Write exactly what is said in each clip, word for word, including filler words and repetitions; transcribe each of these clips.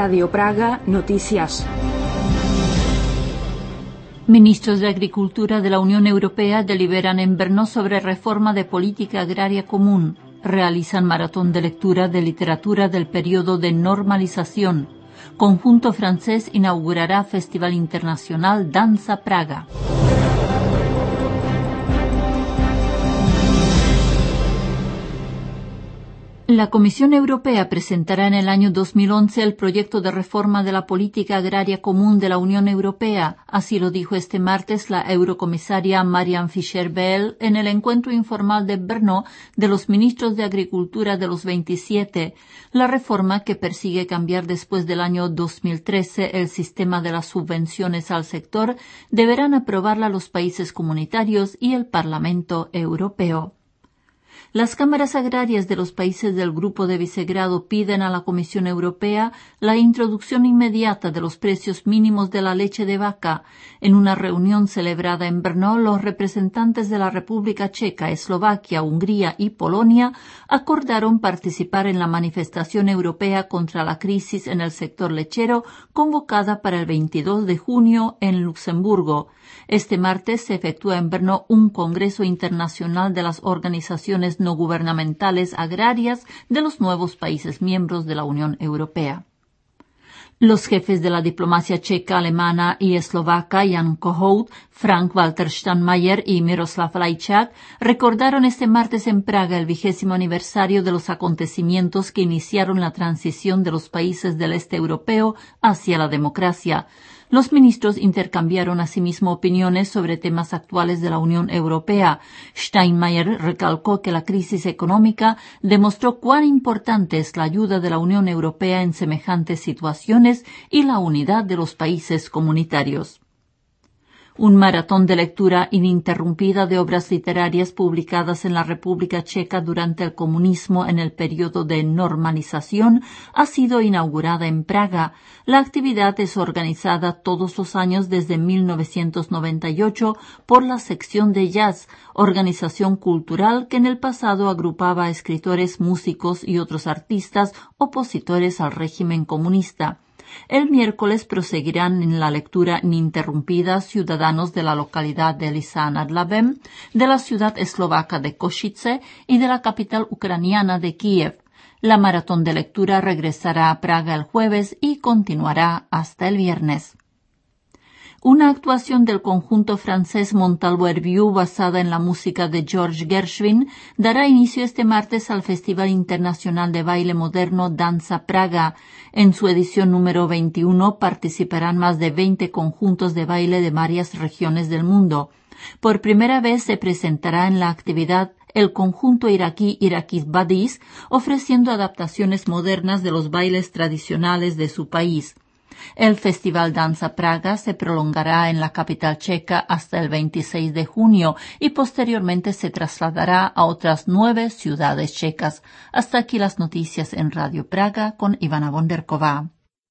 Radio Praga Noticias. Ministros de Agricultura de la Unión Europea deliberan en Brno sobre reforma de política agraria común. Realizan maratón de lectura de literatura del periodo de normalización. Conjunto francés inaugurará Festival Internacional Danza Praga. La Comisión Europea presentará en el año dos mil once el proyecto de reforma de la política agraria común de la Unión Europea. Así lo dijo este martes la eurocomisaria Marianne Fischer-Boel en el encuentro informal de Brno de los ministros de Agricultura de los veintisiete. La reforma, que persigue cambiar después del año dos mil trece el sistema de las subvenciones al sector, deberán aprobarla los países comunitarios y el Parlamento Europeo. Las cámaras agrarias de los países del Grupo de Visegrado piden a la Comisión Europea la introducción inmediata de los precios mínimos de la leche de vaca. En una reunión celebrada en Brno, los representantes de la República Checa, Eslovaquia, Hungría y Polonia acordaron participar en la manifestación europea contra la crisis en el sector lechero convocada para el veintidós de junio en Luxemburgo. Este martes se efectúa en Brno un Congreso Internacional de las Organizaciones no gubernamentales agrarias de los nuevos países miembros de la Unión Europea. Los jefes de la diplomacia checa, alemana y eslovaca, Jan Kohout, Frank-Walter Steinmeier y Miroslav Lajčák, recordaron este martes en Praga el vigésimo aniversario de los acontecimientos que iniciaron la transición de los países del este europeo hacia la democracia. Los ministros intercambiaron asimismo opiniones sobre temas actuales de la Unión Europea. Steinmeier recalcó que la crisis económica demostró cuán importante es la ayuda de la Unión Europea en semejantes situaciones y la unidad de los países comunitarios. Un maratón de lectura ininterrumpida de obras literarias publicadas en la República Checa durante el comunismo en el periodo de normalización ha sido inaugurada en Praga. La actividad es organizada todos los años desde mil novecientos noventa y ocho por la sección de jazz, organización cultural que en el pasado agrupaba a escritores, músicos y otros artistas opositores al régimen comunista. El miércoles proseguirán en la lectura ininterrumpida ciudadanos de la localidad de Lisa nad Labem, de la ciudad eslovaca de Košice y de la capital ucraniana de Kiev. La maratón de lectura regresará a Praga el jueves y continuará hasta el viernes. Una actuación del conjunto francés Montalvo Hervieux basada en la música de George Gershwin dará inicio este martes al Festival Internacional de Baile Moderno Danza Praga. En su edición número veintiuno participarán más de veinte conjuntos de baile de varias regiones del mundo. Por primera vez se presentará en la actividad el conjunto iraquí Iraqi's Buddies, ofreciendo adaptaciones modernas de los bailes tradicionales de su país. El Festival Danza Praga se prolongará en la capital checa hasta el veintiséis de junio y posteriormente se trasladará a otras nueve ciudades checas. Hasta aquí las noticias en Radio Praga con Ivana Bonderková.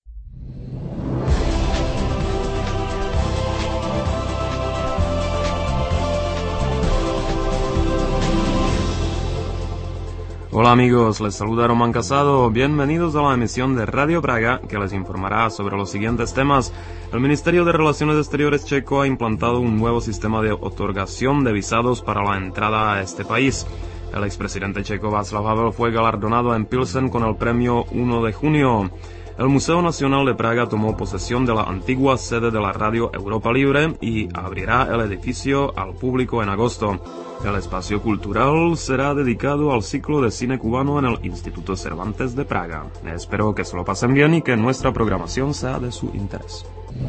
Hola amigos, les saluda Román Casado. Bienvenidos a la emisión de Radio Praga que les informará sobre los siguientes temas. El Ministerio de Relaciones Exteriores checo ha implantado un nuevo sistema de otorgación de visados para la entrada a este país. El expresidente checo Václav Havel fue galardonado en Pilsen con el premio uno de junio. El Museo Nacional de Praga tomó posesión de la antigua sede de la radio Europa Libre y abrirá el edificio al público en agosto. El espacio cultural será dedicado al ciclo de cine cubano en el Instituto Cervantes de Praga. Espero que se lo pasen bien y que nuestra programación sea de su interés.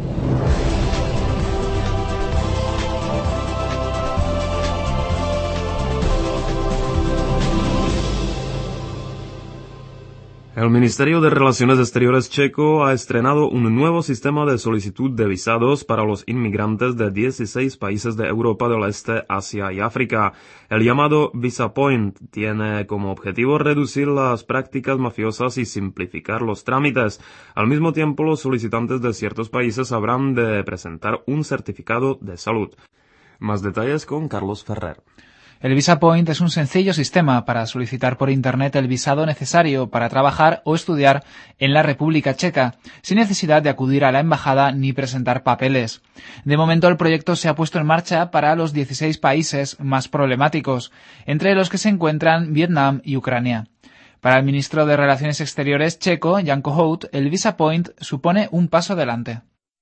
El Ministerio de Relaciones Exteriores checo ha estrenado un nuevo sistema de solicitud de visados para los inmigrantes de dieciséis países de Europa del Este, Asia y África. El llamado Visa Point tiene como objetivo reducir las prácticas mafiosas y simplificar los trámites. Al mismo tiempo, los solicitantes de ciertos países habrán de presentar un certificado de salud. Más detalles con Carlos Ferrer. El Visa Point es un sencillo sistema para solicitar por Internet el visado necesario para trabajar o estudiar en la República Checa, sin necesidad de acudir a la embajada ni presentar papeles. De momento, el proyecto se ha puesto en marcha para los dieciséis países más problemáticos, entre los que se encuentran Vietnam y Ucrania. Para el ministro de Relaciones Exteriores checo, Jan Kohout, el Visa Point supone un paso adelante.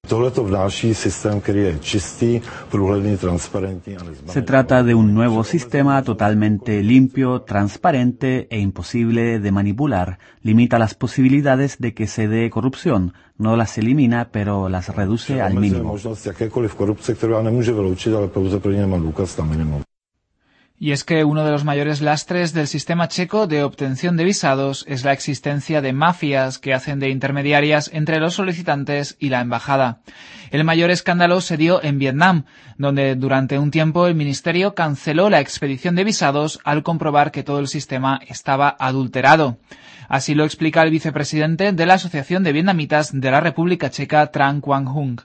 Se trata de un nuevo sistema totalmente limpio, transparente e imposible de manipular. Limita las posibilidades de que se dé corrupción. No las elimina, pero las reduce al mínimo. Y es que uno de los mayores lastres del sistema checo de obtención de visados es la existencia de mafias que hacen de intermediarias entre los solicitantes y la embajada. El mayor escándalo se dio en Vietnam, donde durante un tiempo el ministerio canceló la expedición de visados al comprobar que todo el sistema estaba adulterado. Así lo explica el vicepresidente de la Asociación de Vietnamitas de la República Checa, Tran Quang Hung.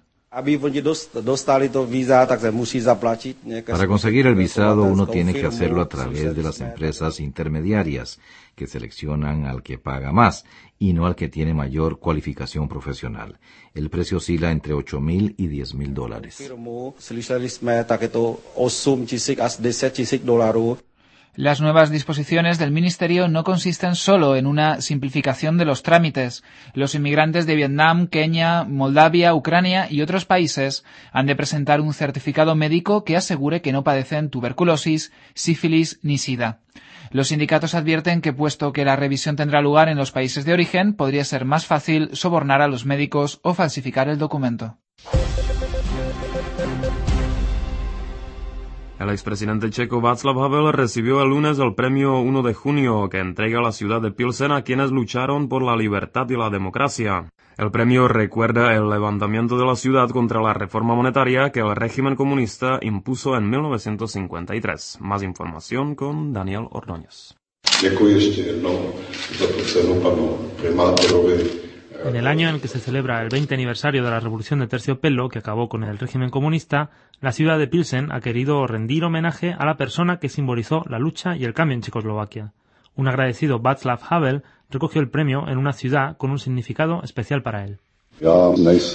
Para conseguir el visado uno tiene que hacerlo a través de las empresas intermediarias, que seleccionan al que paga más y no al que tiene mayor cualificación profesional. El precio oscila entre ocho mil y diez mil dólares. Las nuevas disposiciones del Ministerio no consisten solo en una simplificación de los trámites. Los inmigrantes de Vietnam, Kenia, Moldavia, Ucrania y otros países han de presentar un certificado médico que asegure que no padecen tuberculosis, sífilis ni sida. Los sindicatos advierten que, puesto que la revisión tendrá lugar en los países de origen, podría ser más fácil sobornar a los médicos o falsificar el documento. El expresidente checo Václav Havel recibió el lunes el premio uno de junio que entrega la ciudad de Pilsen a quienes lucharon por la libertad y la democracia. El premio recuerda el levantamiento de la ciudad contra la reforma monetaria que el régimen comunista impuso en mil novecientos cincuenta y tres. Más información con Daniel Ordóñez. En el año en el que se celebra el veinte aniversario de la Revolución de Terciopelo, que acabó con el régimen comunista, la ciudad de Pilsen ha querido rendir homenaje a la persona que simbolizó la lucha y el cambio en Checoslovaquia. Un agradecido Václav Havel recogió el premio en una ciudad con un significado especial para él. Yo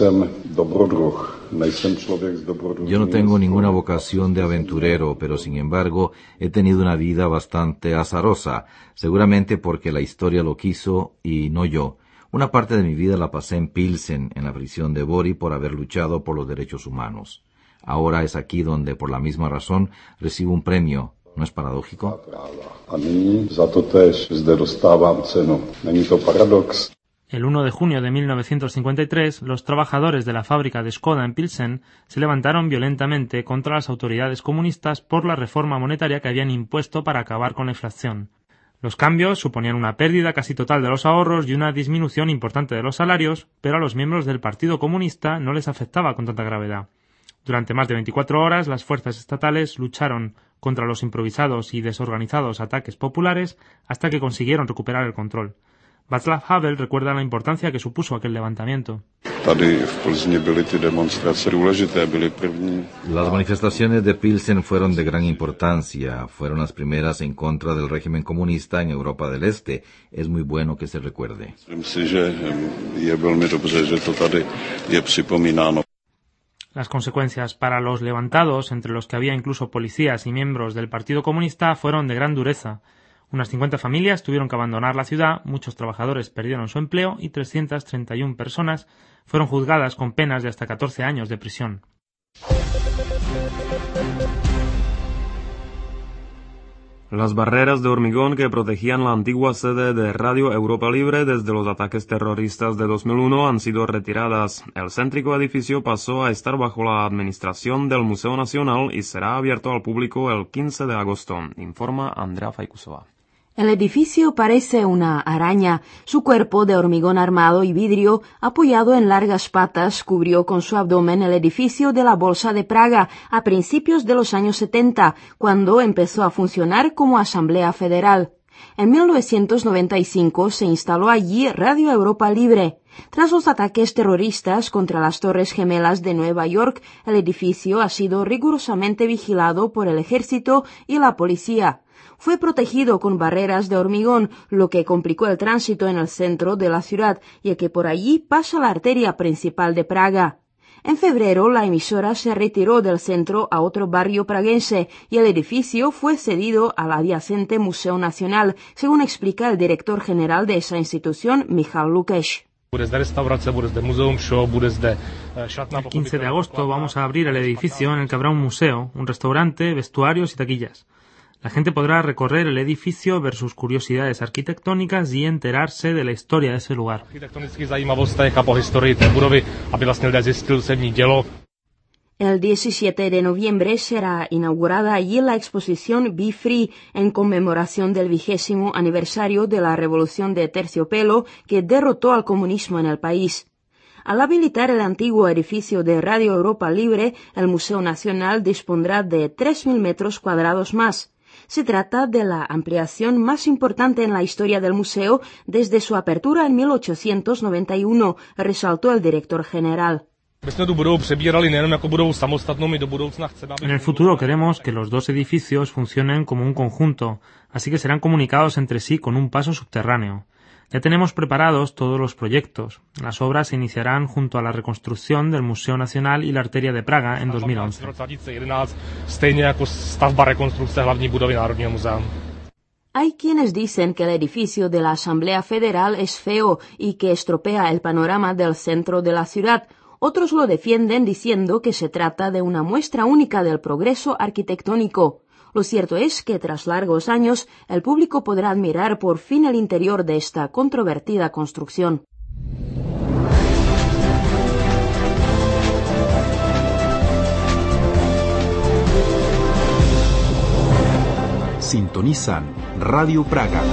no tengo ninguna vocación de aventurero, pero sin embargo he tenido una vida bastante azarosa, seguramente porque la historia lo quiso y no yo. Una parte de mi vida la pasé en Pilsen, en la prisión de Bori, por haber luchado por los derechos humanos. Ahora es aquí donde, por la misma razón, recibo un premio. ¿No es paradójico? El uno de junio de mil novecientos cincuenta y tres, los trabajadores de la fábrica de Skoda en Pilsen se levantaron violentamente contra las autoridades comunistas por la reforma monetaria que habían impuesto para acabar con la inflación. Los cambios suponían una pérdida casi total de los ahorros y una disminución importante de los salarios, pero a los miembros del Partido Comunista no les afectaba con tanta gravedad. Durante más de veinticuatro horas, las fuerzas estatales lucharon contra los improvisados y desorganizados ataques populares hasta que consiguieron recuperar el control. Václav Havel recuerda la importancia que supuso aquel levantamiento. Las manifestaciones de Pilsen fueron de gran importancia. Fueron las primeras en contra del régimen comunista en Europa del Este. Es muy bueno que se recuerde. Las consecuencias para los levantados, entre los que había incluso policías y miembros del Partido Comunista, fueron de gran dureza. Unas cincuenta familias tuvieron que abandonar la ciudad, muchos trabajadores perdieron su empleo y trescientas treinta y una personas fueron juzgadas con penas de hasta catorce años de prisión. Las barreras de hormigón que protegían la antigua sede de Radio Europa Libre desde los ataques terroristas de dos mil uno han sido retiradas. El céntrico edificio pasó a estar bajo la administración del Museo Nacional y será abierto al público el quince de agosto, informa Andrea Faikusova. El edificio parece una araña. Su cuerpo de hormigón armado y vidrio, apoyado en largas patas, cubrió con su abdomen el edificio de la Bolsa de Praga a principios de los años setenta, cuando empezó a funcionar como Asamblea Federal. En mil novecientos noventa y cinco se instaló allí Radio Europa Libre. Tras los ataques terroristas contra las Torres Gemelas de Nueva York, el edificio ha sido rigurosamente vigilado por el ejército y la policía. Fue protegido con barreras de hormigón, lo que complicó el tránsito en el centro de la ciudad, ya que por allí pasa la arteria principal de Praga. En febrero, la emisora se retiró del centro a otro barrio praguense y el edificio fue cedido al adyacente Museo Nacional, según explica el director general de esa institución, Michal Lukeš. El quince de agosto vamos a abrir el edificio en el que habrá un museo, un restaurante, vestuarios y taquillas. La gente podrá recorrer el edificio, ver sus curiosidades arquitectónicas y enterarse de la historia de ese lugar. El diecisiete de noviembre será inaugurada allí la exposición Be Free en conmemoración del vigésimo aniversario de la Revolución de Terciopelo que derrotó al comunismo en el país. Al habilitar el antiguo edificio de Radio Europa Libre, el Museo Nacional dispondrá de tres mil metros cuadrados más. Se trata de la ampliación más importante en la historia del museo desde su apertura en mil ochocientos noventa y uno, resaltó el director general. En el futuro queremos que los dos edificios funcionen como un conjunto, así que serán comunicados entre sí con un paso subterráneo. Ya tenemos preparados todos los proyectos. Las obras se iniciarán junto a la reconstrucción del Museo Nacional y la Arteria de Praga en dos mil once. Hay quienes dicen que el edificio de la Asamblea Federal es feo y que estropea el panorama del centro de la ciudad. Otros lo defienden diciendo que se trata de una muestra única del progreso arquitectónico. Lo cierto es que tras largos años el público podrá admirar por fin el interior de esta controvertida construcción. Sintonizan Radio Praga.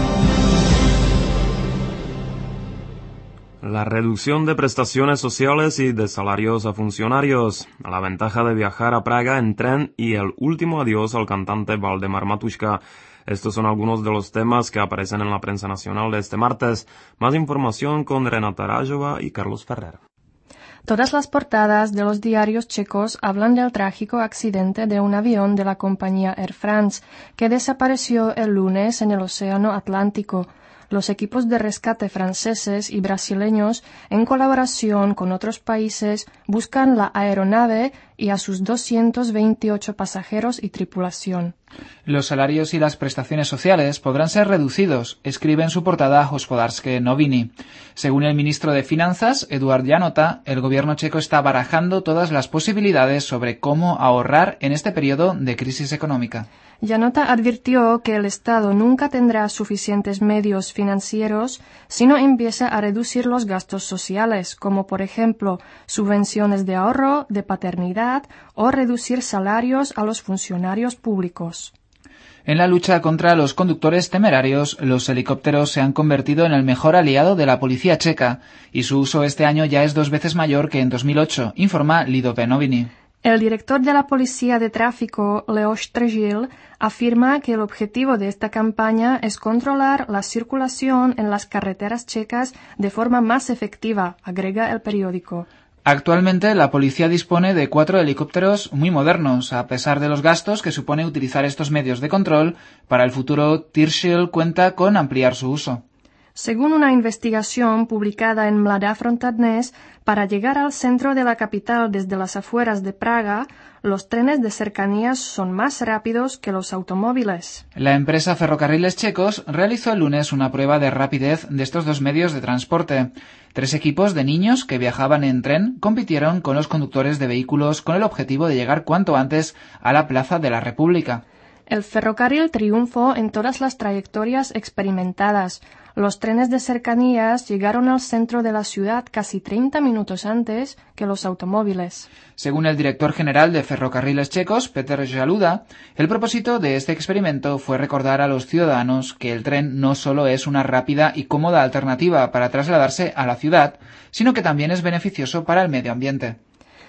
La reducción de prestaciones sociales y de salarios a funcionarios, la ventaja de viajar a Praga en tren y el último adiós al cantante Valdemar Matuška. Estos son algunos de los temas que aparecen en la prensa nacional de este martes. Más información con Renata Rajova y Carlos Ferrer. Todas las portadas de los diarios checos hablan del trágico accidente de un avión de la compañía Air France que desapareció el lunes en el Océano Atlántico. Los equipos de rescate franceses y brasileños, en colaboración con otros países, buscan la aeronave y a sus doscientos veintiocho pasajeros y tripulación. Los salarios y las prestaciones sociales podrán ser reducidos, escribe en su portada Hospodářské noviny. Según el ministro de Finanzas, Eduard Janota, el gobierno checo está barajando todas las posibilidades sobre cómo ahorrar en este periodo de crisis económica. Janota advirtió que el Estado nunca tendrá suficientes medios financieros si no empieza a reducir los gastos sociales, como por ejemplo subvenciones de ahorro, de paternidad o reducir salarios a los funcionarios públicos. En la lucha contra los conductores temerarios, los helicópteros se han convertido en el mejor aliado de la policía checa y su uso este año ya es dos veces mayor que en dos mil ocho, informa Lidope Noviny. El director de la Policía de Tráfico, Leoš Tržil, afirma que el objetivo de esta campaña es controlar la circulación en las carreteras checas de forma más efectiva, agrega el periódico. Actualmente la policía dispone de cuatro helicópteros muy modernos, a pesar de los gastos que supone utilizar estos medios de control. Para el futuro, Tržil cuenta con ampliar su uso. Según una investigación publicada en Mladá fronta Dnes, para llegar al centro de la capital desde las afueras de Praga, los trenes de cercanías son más rápidos que los automóviles. La empresa Ferrocarriles Checos realizó el lunes una prueba de rapidez de estos dos medios de transporte. Tres equipos de niños que viajaban en tren compitieron con los conductores de vehículos con el objetivo de llegar cuanto antes a la Plaza de la República. El ferrocarril triunfó en todas las trayectorias experimentadas. Los trenes de cercanías llegaron al centro de la ciudad casi treinta minutos antes que los automóviles. Según el director general de Ferrocarriles Checos, Peter Jaluda, el propósito de este experimento fue recordar a los ciudadanos que el tren no solo es una rápida y cómoda alternativa para trasladarse a la ciudad, sino que también es beneficioso para el medio ambiente.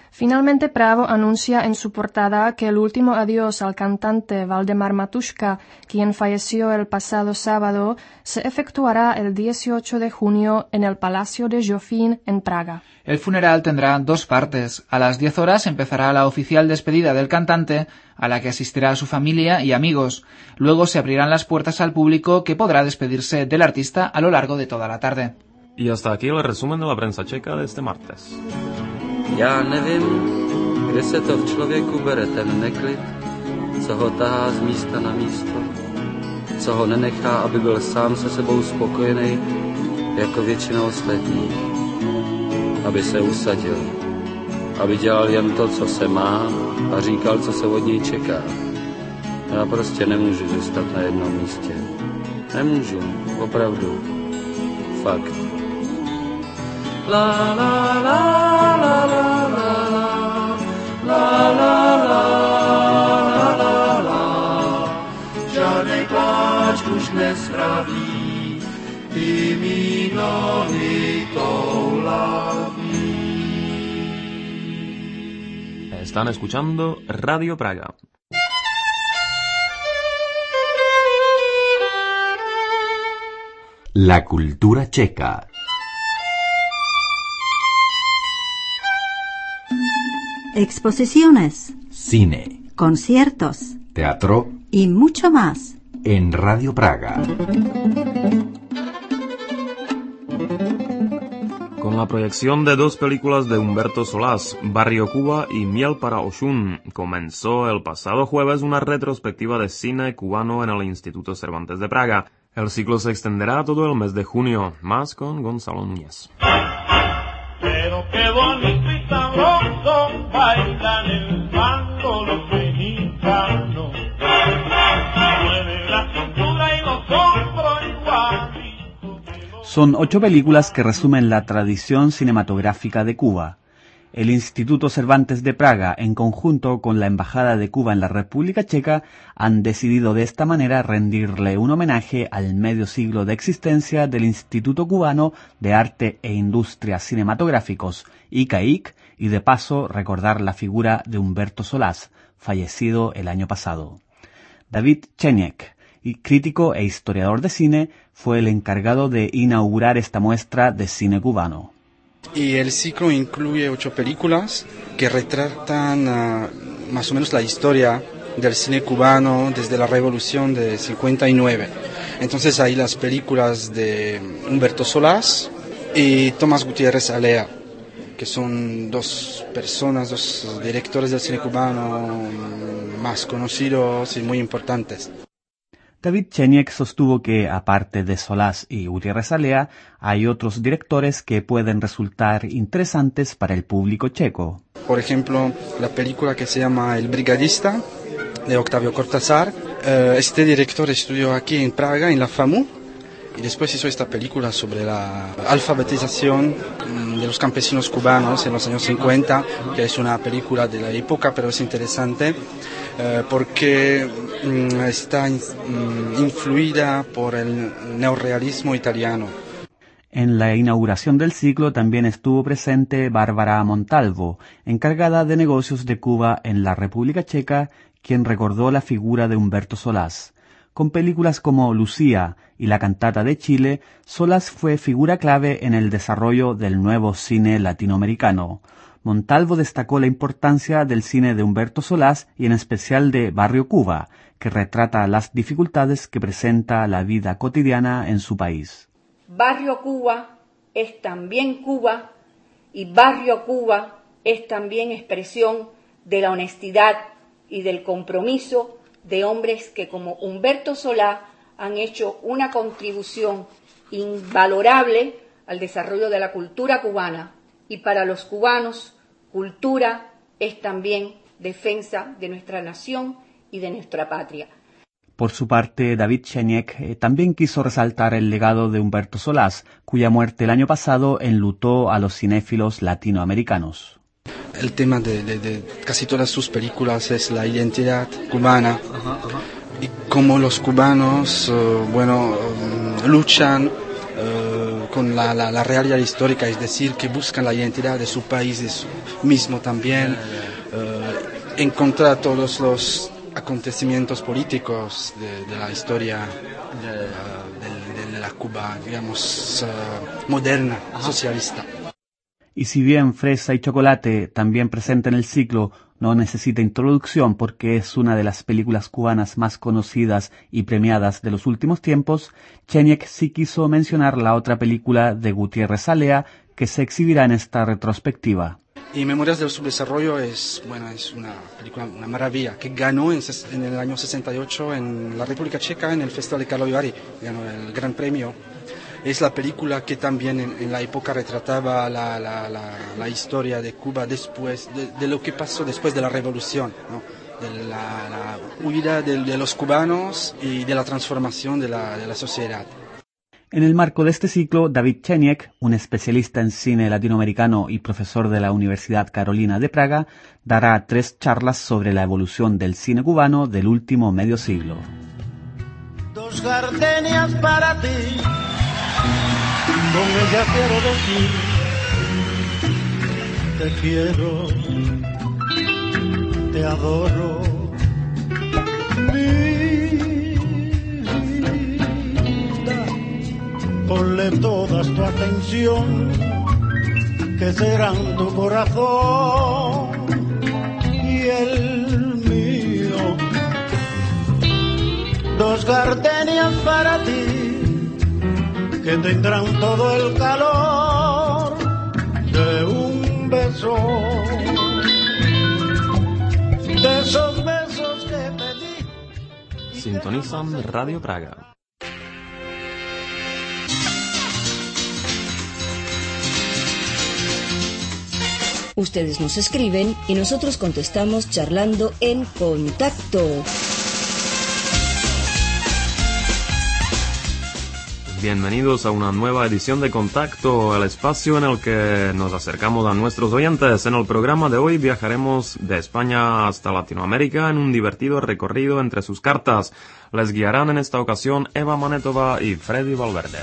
Finalmente, Právo anuncia en su portada que el último adiós al cantante Valdemar Matuška, quien falleció el pasado sábado, se efectuará el dieciocho de junio en el Palacio de Jofín en Praga. El funeral tendrá dos partes. A las diez horas empezará la oficial despedida del cantante, a la que asistirá su familia y amigos. Luego se abrirán las puertas al público, que podrá despedirse del artista a lo largo de toda la tarde. Y hasta aquí el resumen de la prensa checa de este martes. Já nevím, kde se to v člověku bere ten neklid, co ho tahá z místa na místo, co ho nenechá, aby byl sám se sebou spokojený, jako většina ostatních, aby se usadil, aby dělal jen to, co se má a říkal, co se od něj čeká. Já prostě nemůžu zůstat na jednom místě. Nemůžu, opravdu. Fakt. La la la la la la la la la la la. Žádnej pláč už nezdraví, ty mi nohy toulaví. Están escuchando Radio Praga. La cultura checa. Exposiciones, Cine, conciertos teatro y mucho más en Radio Praga. Con la proyección de dos películas de Humberto Solás, Barrio Cuba y Miel para Oshun, comenzó el pasado jueves una retrospectiva de cine cubano en el Instituto Cervantes de Praga. El ciclo se extenderá todo el mes de junio, más con Gonzalo Núñez. Pero qué bonito y sabroso bailan el tango los mexicanos. Mueven la cintura y los hombros igual. Son ocho películas que resumen la tradición cinematográfica de Cuba. El Instituto Cervantes de Praga, en conjunto con la Embajada de Cuba en la República Checa, han decidido de esta manera rendirle un homenaje al medio siglo de existencia del Instituto Cubano de Arte e Industrias Cinematográficos, I C A I C, y de paso recordar la figura de Humberto Solás, fallecido el año pasado. David Cheniek, crítico e historiador de cine, fue el encargado de inaugurar esta muestra de cine cubano. Y el ciclo incluye ocho películas que retratan uh, más o menos la historia del cine cubano desde la Revolución de cincuenta y nueve. Entonces hay las películas de Humberto Solás y Tomás Gutiérrez Alea, que son dos personas, dos directores del cine cubano más conocidos y muy importantes. David Cheniek sostuvo que, aparte de Solás y Gutiérrez Alea, hay otros directores que pueden resultar interesantes para el público checo. Por ejemplo, la película que se llama El Brigadista, de Octavio Cortázar. Eh, este director estudió aquí en Praga, en la FAMU, y después hizo esta película sobre la alfabetización de los campesinos cubanos en los años cincuenta, que es una película de la época, pero es interesante eh, porque mm, está mm, influida por el neorrealismo italiano. En la inauguración del ciclo también estuvo presente Bárbara Montalvo, encargada de negocios de Cuba en la República Checa, quien recordó la figura de Humberto Solás. Con películas como Lucía y La Cantata de Chile, Solás fue figura clave en el desarrollo del nuevo cine latinoamericano. Montalvo destacó la importancia del cine de Humberto Solás y en especial de Barrio Cuba, que retrata las dificultades que presenta la vida cotidiana en su país. Barrio Cuba es también Cuba y Barrio Cuba es también expresión de la honestidad y del compromiso de hombres que como Humberto Solá han hecho una contribución invalorable al desarrollo de la cultura cubana, y para los cubanos, cultura es también defensa de nuestra nación y de nuestra patria. Por su parte, David Cheniek eh, también quiso resaltar el legado de Humberto Solás, cuya muerte el año pasado enlutó a los cinéfilos latinoamericanos. El tema de, de, de casi todas sus películas es la identidad cubana. Ajá, ajá. Y cómo los cubanos, uh, bueno, um, luchan uh, con la, la, la realidad histórica, es decir, que buscan la identidad de su país, de su mismo también, uh, encontrar todos los acontecimientos políticos de, de la historia uh, de, de la Cuba, digamos, uh, moderna, socialista. Y si bien Fresa y Chocolate, también presente en el ciclo, no necesita introducción porque es una de las películas cubanas más conocidas y premiadas de los últimos tiempos, Cheniek sí quiso mencionar la otra película de Gutiérrez Alea que se exhibirá en esta retrospectiva. Y Memorias del Subdesarrollo es, bueno, es una película, una maravilla, que ganó en, en el año sesenta y ocho en la República Checa, en el Festival de Karlovy Vary, ganó el gran premio. Es la película que también en, en la época retrataba la, la, la, la historia de Cuba después, de, de lo que pasó después de la revolución, ¿no? De la, la huida de, de los cubanos y de la transformación de la, de la sociedad. En el marco de este ciclo, David Cheniek, un especialista en cine latinoamericano y profesor de la Universidad Carolina de Praga, dará tres charlas sobre la evolución del cine cubano del último medio siglo. Dos gardenias para ti, con ella quiero decir, te quiero, te adoro, vida, ponle toda tu atención, que serán tu corazón y el mío. Dos gardenias para ti, que tendrán todo el calor de un beso, de esos besos que pedí. Sintonizan Radio Praga. Ustedes nos escriben y nosotros contestamos charlando en contacto. Bienvenidos a una nueva edición de Contacto, el espacio en el que nos acercamos a nuestros oyentes. En el programa de hoy viajaremos de España hasta Latinoamérica en un divertido recorrido entre sus cartas. Les guiarán en esta ocasión Eva Manetova y Freddy Valverde.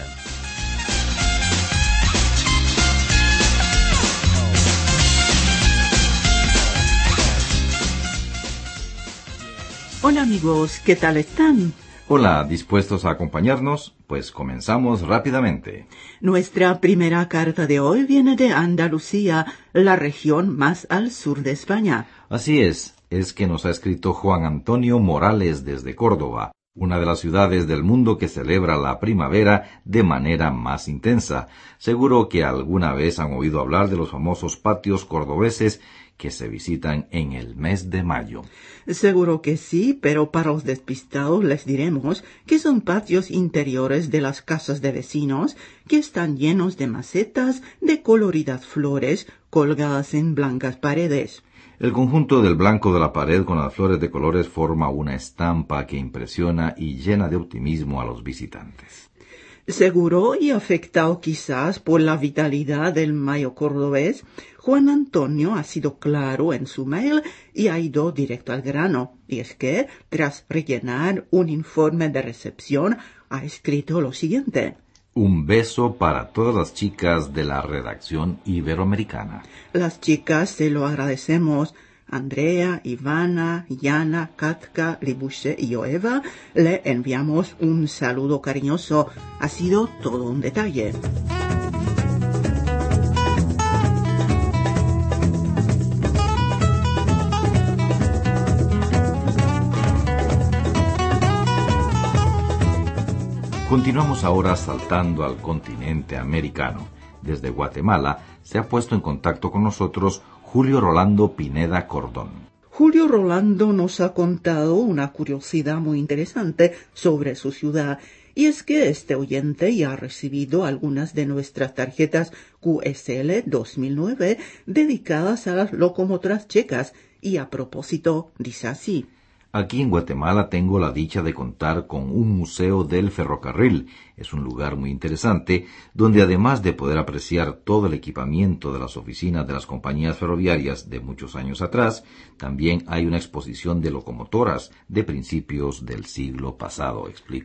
Hola amigos, ¿qué tal están? Hola, ¿dispuestos a acompañarnos? Pues comenzamos rápidamente. Nuestra primera carta de hoy viene de Andalucía, la región más al sur de España. Así es, es que nos ha escrito Juan Antonio Morales desde Córdoba, una de las ciudades del mundo que celebra la primavera de manera más intensa. Seguro que alguna vez han oído hablar de los famosos patios cordobeses que se visitan en el mes de mayo. Seguro que sí, pero para los despistados les diremos que son patios interiores de las casas de vecinos que están llenos de macetas de coloridas flores colgadas en blancas paredes. El conjunto del blanco de la pared con las flores de colores forma una estampa que impresiona y llena de optimismo a los visitantes. Seguro y afectado quizás por la vitalidad del mayo cordobés, Juan Antonio ha sido claro en su mail y ha ido directo al grano. Y es que, tras rellenar un informe de recepción, ha escrito lo siguiente. Un beso para todas las chicas de la redacción iberoamericana. Las chicas se lo agradecemos. Andrea, Ivana, Yana, Katka, Libuše y yo, Eva, le enviamos un saludo cariñoso. Ha sido todo un detalle. Continuamos ahora saltando al continente americano. Desde Guatemala se ha puesto en contacto con nosotros Julio Rolando Pineda Cordón. Julio Rolando nos ha contado una curiosidad muy interesante sobre su ciudad, y es que este oyente ya ha recibido algunas de nuestras tarjetas Q S L dos mil nueve dedicadas a las locomotoras checas, y a propósito dice así. Aquí en Guatemala tengo la dicha de contar con un museo del ferrocarril. Es un lugar muy interesante, donde además de poder apreciar todo el equipamiento de las oficinas de las compañías ferroviarias de muchos años atrás, también hay una exposición de locomotoras de principios del siglo pasado, explica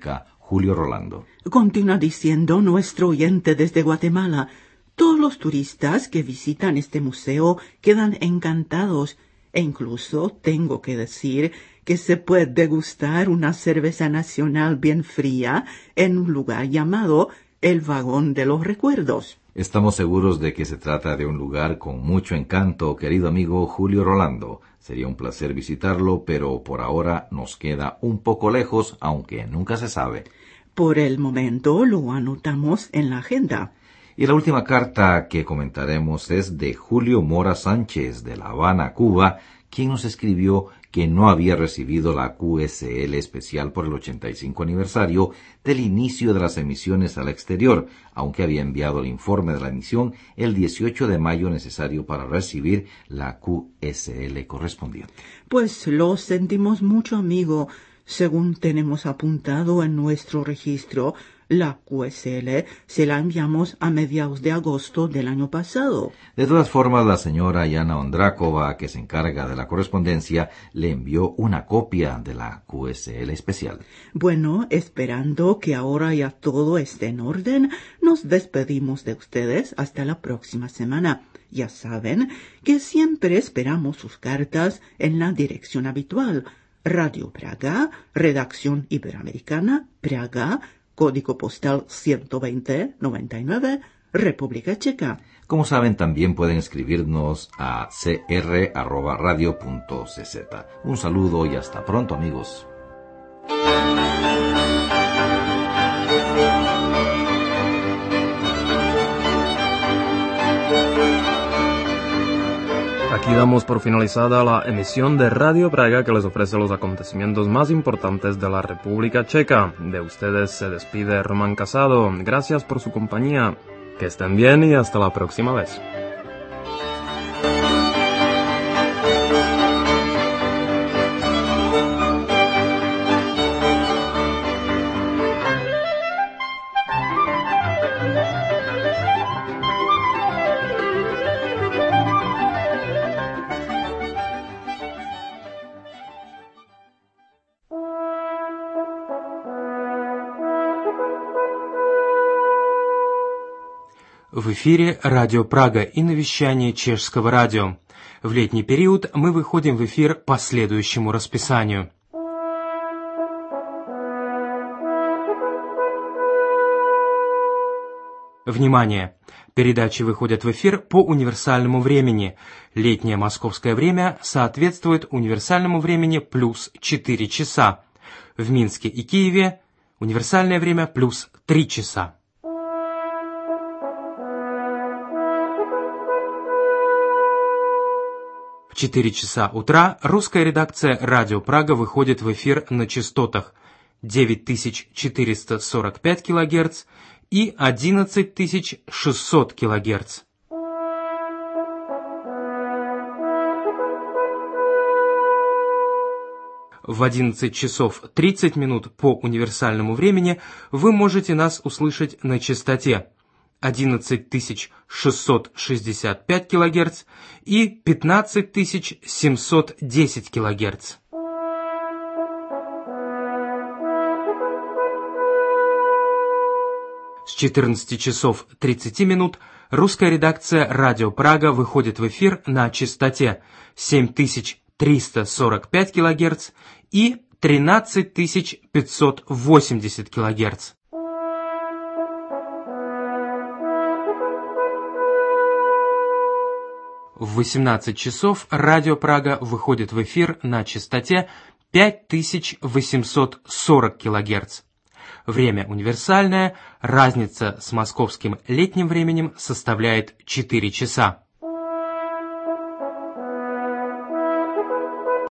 Julio Rolando. Continúa diciendo nuestro oyente desde Guatemala. Todos los turistas que visitan este museo quedan encantados e incluso tengo que decir que se puede degustar una cerveza nacional bien fría en un lugar llamado el Vagón de los Recuerdos. Estamos seguros de que se trata de un lugar con mucho encanto, querido amigo Julio Rolando. Sería un placer visitarlo, pero por ahora nos queda un poco lejos, aunque nunca se sabe. Por el momento lo anotamos en la agenda. Y la última carta que comentaremos es de Julio Mora Sánchez, de La Habana, Cuba, quien nos escribió que no había recibido la Q S L especial por el ochenta y cinco aniversario del inicio de las emisiones al exterior, aunque había enviado el informe de la emisión el dieciocho de mayo necesario para recibir la Q S L correspondiente. Pues lo sentimos mucho, amigo. Según tenemos apuntado en nuestro registro, la Q S L se la enviamos a mediados de agosto del año pasado. De todas formas, la señora Yana Ondrákova, que se encarga de la correspondencia, le envió una copia de la Q S L especial. Bueno, esperando que ahora ya todo esté en orden, nos despedimos de ustedes hasta la próxima semana. Ya saben que siempre esperamos sus cartas en la dirección habitual. Radio Praga, Redacción Iberoamericana, Praga, Código postal ciento veinte noventa y nueve, República Checa. Como saben, también pueden escribirnos a c r arroba radio punto c z. Un saludo y hasta pronto, amigos. Aquí damos por finalizada la emisión de Radio Praga que les ofrece los acontecimientos más importantes de la República Checa. De ustedes se despide Román Casado. Gracias por su compañía. Que estén bien y hasta la próxima vez. В эфире Радио Прага и на вещании Чешского радио. В летний период мы выходим в эфир по следующему расписанию. Внимание! Передачи выходят в эфир по универсальному времени. Летнее московское время соответствует универсальному времени плюс четыре часа. В Минске и Киеве универсальное время плюс три часа. В четыре часа утра русская редакция «Радио Прага» выходит в эфир на частотах девять тысяч четыреста сорок пять килогерц и одиннадцать тысяч шестьсот килогерц. В одиннадцать часов тридцать минут по универсальному времени вы можете нас услышать на частоте одиннадцать тысяч шестьсот шестьдесят пять килогерц и пятнадцать тысяч семьсот десять килогерц. С четырнадцати часов тридцати минут русская редакция «Радио Прага» выходит в эфир на частоте семь тысяч триста сорок пять килогерц и тринадцать тысяч пятьсот восемьдесят килогерц. В восемнадцать часов Радио Прага выходит в эфир на частоте пять тысяч восемьсот сорок килогерц. Время универсальное, разница с московским летним временем составляет четыре часа.